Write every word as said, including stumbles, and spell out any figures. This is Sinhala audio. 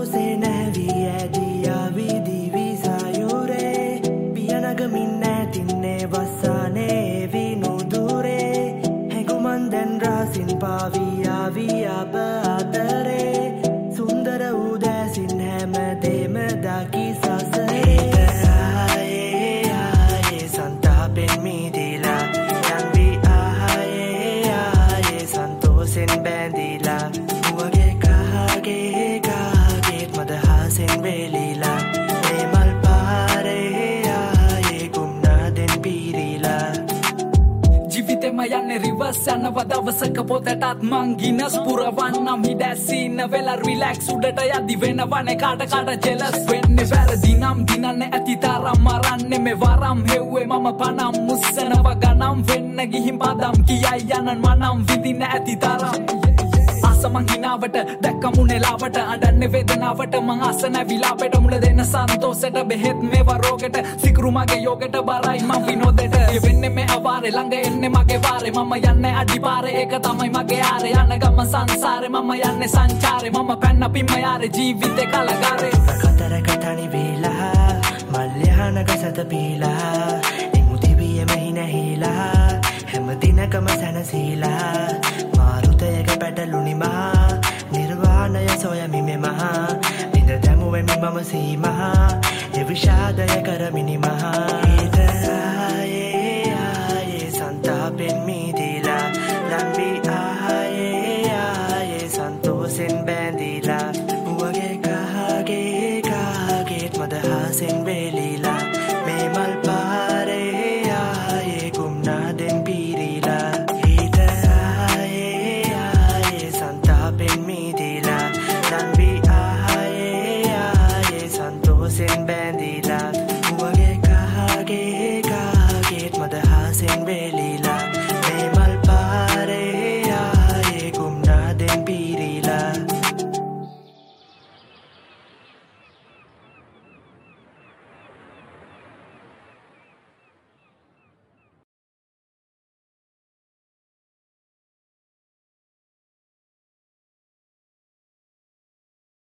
se nävi ädiä vidivi sayure pianaga minne tinne vasane vinudure hegumandan rasin paviya viya baatare sundara udasin hamadema daki sasare aaye aaye santapen midila yanvi aaye aaye santosen bandila uwage kahage kahage madahasen velila emal pare aaye gumna den pirila ජීවිතේම යන්නේ රිවර්ස් යනවා දවසක පොතටත් මං ගිනස් පුරවන්නම් හිඩැසින වෙලා රිලැක්ස් උඩට යදි වෙනවනේ කාට කාට ජෙලස් වෙන්නේ වැරදි නම් දිනන්නේ ඇති තරම් මරන්නේ මේ වරම් හෙව්වේ මම පනම් මුස්සනවා ගනම් වෙන්න ගිහින් පදම් කියයි යනන් මනම් විඳින්න ඇති තරම් ආසමන් හිනාවට දැක්කමුනේ ලාවට අඬන්නේ වේදනාවට මං ආස නැවිලා පෙට මුල දෙන්න සන්තෝෂෙට බෙහෙත් මේවා රෝගෙට සිකුරු මගේ යෝගෙට බරයි මං විනෝදෙට වෙන්නේ මේ අවාරේ ළඟ එන්නේ මගේ වාරේ මම යන්නේ අඩිපාරේ ඒක තමයි මගේ ආරේ යන ගම සංසාරේ මම යන්නේ සංචාරේ මම පැන්න පිම්ම යාරේ ජීවිතේ කලගාරේ කතර කතනි වේලා මල්යහනක සත පීලා එමුදිවිය මෙහිනහිලා හැම දිනකම සැනසීලා මාරුතයක පැටලුනි මහා නිර්වාණය සොයමි මෙමහා නිද දැමුවෙමි මම සීමහා එවිෂාදය කරමිනි මහා ඒත ආයේ ආයේ සන්තාපෙන් මීදිලා ලම්බි ආයේ ආයේ සන්තෝසෙන් බැඳිලා උවගේ කහගේ කහගේත් මදහසෙන් වෙලිලා මේ මල් පාරේ ආයේ ගුම්නාදෙන් පිරිලා ඒත ආයේ ආයේ සන්තාපෙන් මීදිලා ලම්බි